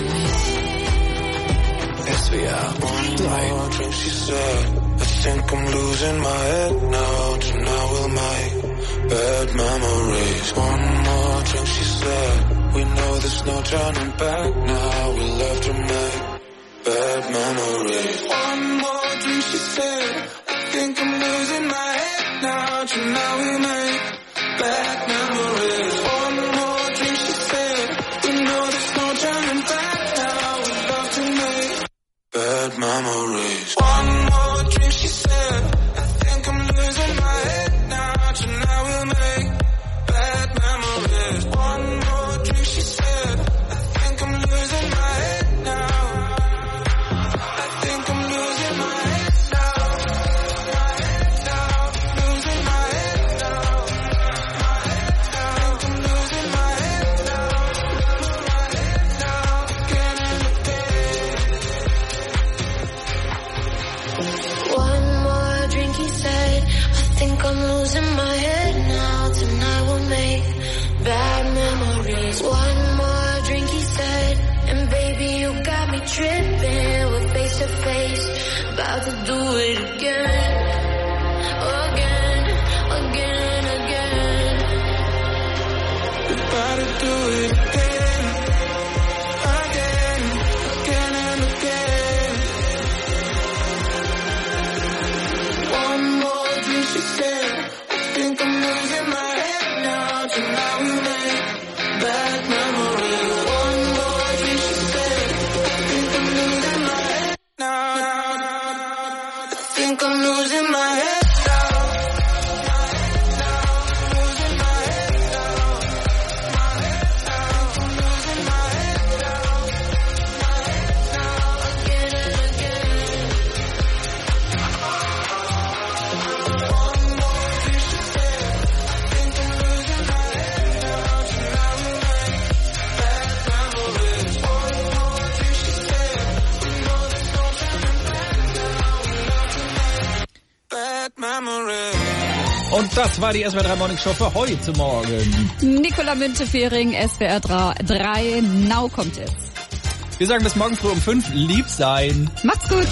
Speaker 9: mich.
Speaker 10: S W R drei. One more drink, she said. I think I'm losing my head now. Tonight we'll make bad memories. One more drink, she said. We know there's no turning back now. We'll have to make bad memories. One more drink, she said. I think I'm losing my head now. Tonight we'll make bad memories. One more drink, she said. We know there's no turning back now. We'll have to make bad memories. One more drink, she said. I think I'm losing my head now. Tonight we'll make bad memories. One more drink, she said. I think I'm losing my head now. I think I'm losing my head now. My head now. Losing my head now. My head now. I think I'm losing my head now. My head now. Again and again.
Speaker 9: One more drink, he said. I think I'm losing my head now. Tonight we'll make bad memories. One more drink, he said. And baby, you got me tripping. We're face to face, about to do it again. Again, again, again.
Speaker 10: We're about to do it again. Again, again and again. One more drink, she said. I think I'm losing my head now. Tonight we make bad memories. One more drink, she said. I think I'm losing my head now. I think I'm losing my head now. My head now.
Speaker 8: Und das war die S W R drei Morning Show für heute Morgen.
Speaker 1: Nicola Müntefering, S W R drei, Now kommt jetzt.
Speaker 8: Wir sagen bis morgen früh um fünf, lieb sein.
Speaker 1: Macht's gut.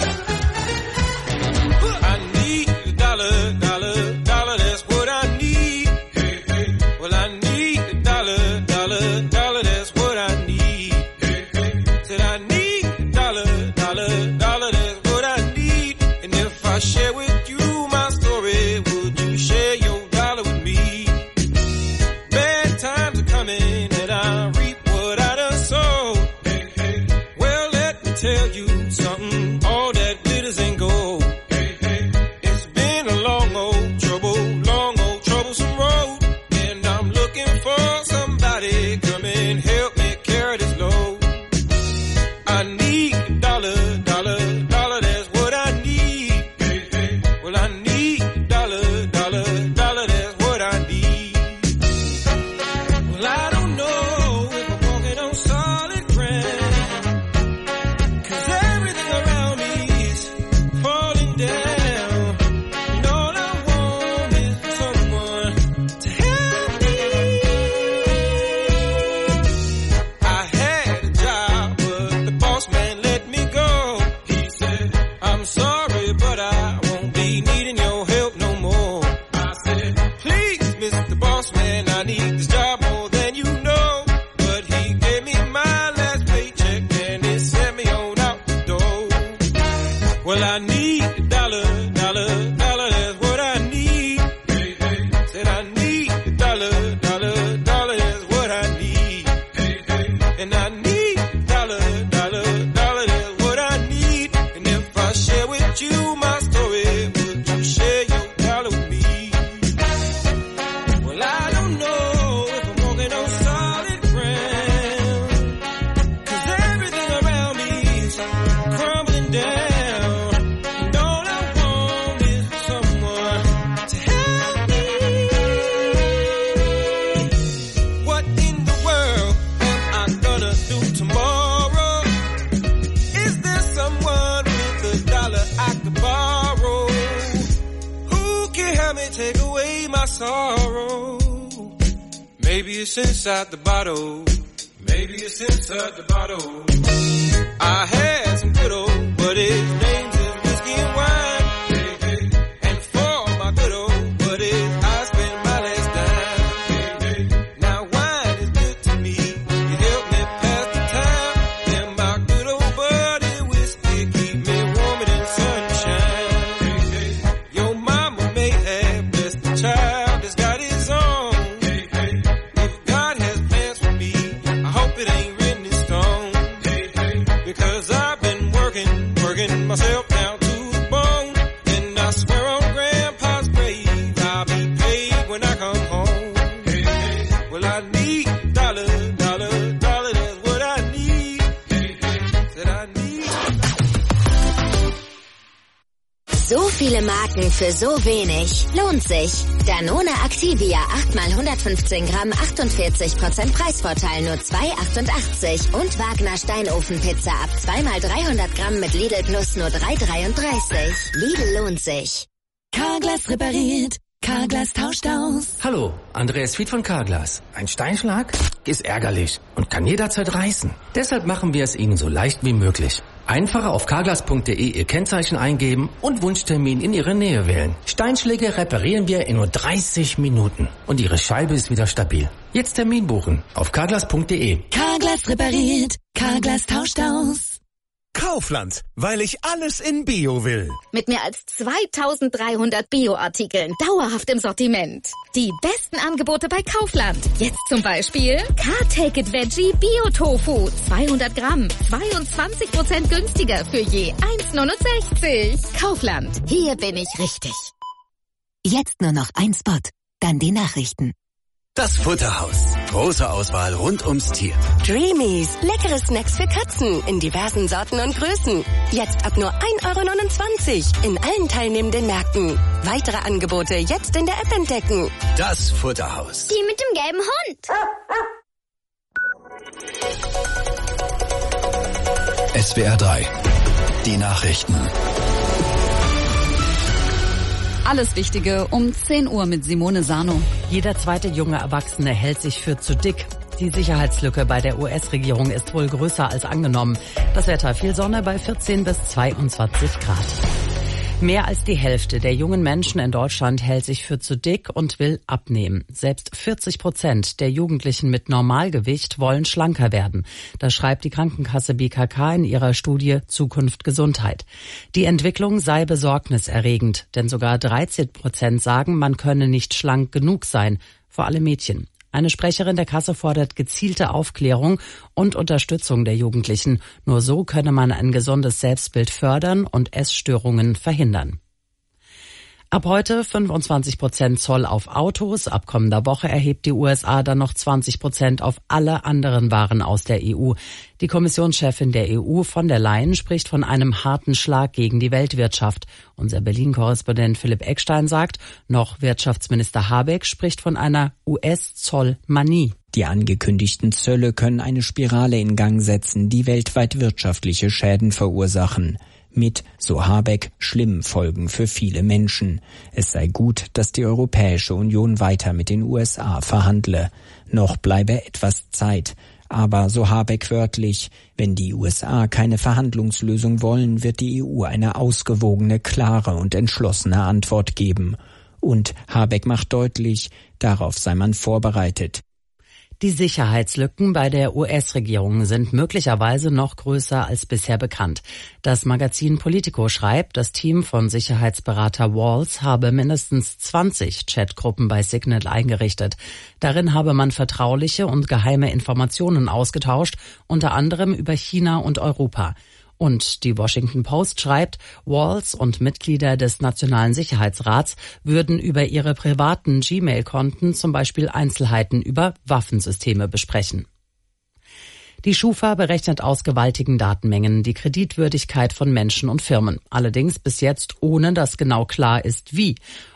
Speaker 16: Inside the bottle, maybe it's inside the bottle. I had some good old buddies, names is whiskey and wine. Hey, hey. And for my good old buddies, I spent my last dime. Hey, hey. Now wine is good to me, you help me pass the time. And my good old buddy whiskey keep me warmer than sunshine. Hey, hey. Your mama may have blessed the child that's got his own. Myself down to the bone, and I swear on Grandpa's grave I'll be paid when I come home. Hey, hey. Well, I need dollar, dollar, dollar, that's what I need. Hey, hey. Said I need.
Speaker 18: So viele Marken für so wenig. Lohnt sich. Danone Activia acht mal hundertfünfzehn Gramm, achtundvierzig Prozent Preisvorteil, nur zwei achtundachtzig. Und Wagner Steinofenpizza ab zwei mal dreihundert Gramm mit Lidl Plus nur drei dreiunddreißig. Lidl lohnt sich.
Speaker 19: Carglass repariert. Carglass tauscht aus.
Speaker 20: Hallo, Andreas Fied von Carglass. Ein Steinschlag ist ärgerlich und kann jederzeit reißen. Deshalb machen wir es Ihnen so leicht wie möglich. Einfacher auf carglass punkt de Ihr Kennzeichen eingeben und Wunschtermin in Ihre Nähe wählen. Steinschläge reparieren wir in nur dreißig Minuten und Ihre Scheibe ist wieder stabil. Jetzt Termin buchen auf carglass punkt de.
Speaker 19: Carglass repariert. Carglass tauscht aus.
Speaker 21: Kaufland, weil ich alles in Bio will.
Speaker 18: Mit mehr als zweitausenddreihundert Bio-Artikeln dauerhaft im Sortiment. Die besten Angebote bei Kaufland. Jetzt zum Beispiel Car-Take-It Veggie Bio-Tofu. zweihundert Gramm. zweiundzwanzig Prozent günstiger für je eins neunundsechzig. Kaufland. Hier bin ich richtig.
Speaker 12: Jetzt nur noch ein Spot. Dann die Nachrichten.
Speaker 21: Das Futterhaus. Große Auswahl rund ums Tier.
Speaker 22: Dreamies. Leckere Snacks für Katzen in diversen Sorten und Größen. Jetzt ab nur ein Euro neunundzwanzig in allen teilnehmenden Märkten. Weitere Angebote jetzt in der App entdecken.
Speaker 21: Das Futterhaus.
Speaker 18: Die mit dem gelben Hund.
Speaker 5: S W R drei. Die Nachrichten.
Speaker 1: Alles Wichtige um zehn Uhr mit Simone Sano.
Speaker 2: Jeder zweite junge Erwachsene hält sich für zu dick. Die Sicherheitslücke bei der U S-Regierung ist wohl größer als angenommen. Das Wetter: viel Sonne bei vierzehn bis zweiundzwanzig Grad. Mehr als die Hälfte der jungen Menschen in Deutschland hält sich für zu dick und will abnehmen. Selbst vierzig Prozent der Jugendlichen mit Normalgewicht wollen schlanker werden. Das schreibt die Krankenkasse B K K in ihrer Studie Zukunft Gesundheit. Die Entwicklung sei besorgniserregend, denn sogar dreizehn Prozent sagen, man könne nicht schlank genug sein, vor allem Mädchen. Eine Sprecherin der Kasse fordert gezielte Aufklärung und Unterstützung der Jugendlichen. Nur so könne man ein gesundes Selbstbild fördern und Essstörungen verhindern. Ab heute fünfundzwanzig Prozent Zoll auf Autos. Ab kommender Woche erhebt die U S A dann noch zwanzig Prozent auf alle anderen Waren aus der E U. Die Kommissionschefin der E U von der Leyen spricht von einem harten Schlag gegen die Weltwirtschaft. Unser Berlin-Korrespondent Philipp Eckstein sagt, noch Wirtschaftsminister Habeck spricht von einer U S-Zollmanie.
Speaker 3: Die angekündigten Zölle können eine Spirale in Gang setzen, die weltweit wirtschaftliche Schäden verursachen. Mit, so Habeck, schlimmen Folgen für viele Menschen. Es sei gut, dass die Europäische Union weiter mit den U S A verhandle. Noch bleibe etwas Zeit. Aber, so Habeck wörtlich, wenn die U S A keine Verhandlungslösung wollen, wird die E U eine ausgewogene, klare und entschlossene Antwort geben. Und Habeck macht deutlich, darauf sei man vorbereitet.
Speaker 2: Die Sicherheitslücken bei der U S-Regierung sind möglicherweise noch größer als bisher bekannt. Das Magazin Politico schreibt, das Team von Sicherheitsberater Walls habe mindestens zwanzig Chatgruppen bei Signal eingerichtet. Darin habe man vertrauliche und geheime Informationen ausgetauscht, unter anderem über China und Europa. Und die Washington Post schreibt, Walls und Mitglieder des Nationalen Sicherheitsrats würden über ihre privaten Gmail-Konten zum Beispiel Einzelheiten über Waffensysteme besprechen. Die Schufa berechnet aus gewaltigen Datenmengen die Kreditwürdigkeit von Menschen und Firmen. Allerdings bis jetzt ohne, dass genau klar ist, wie.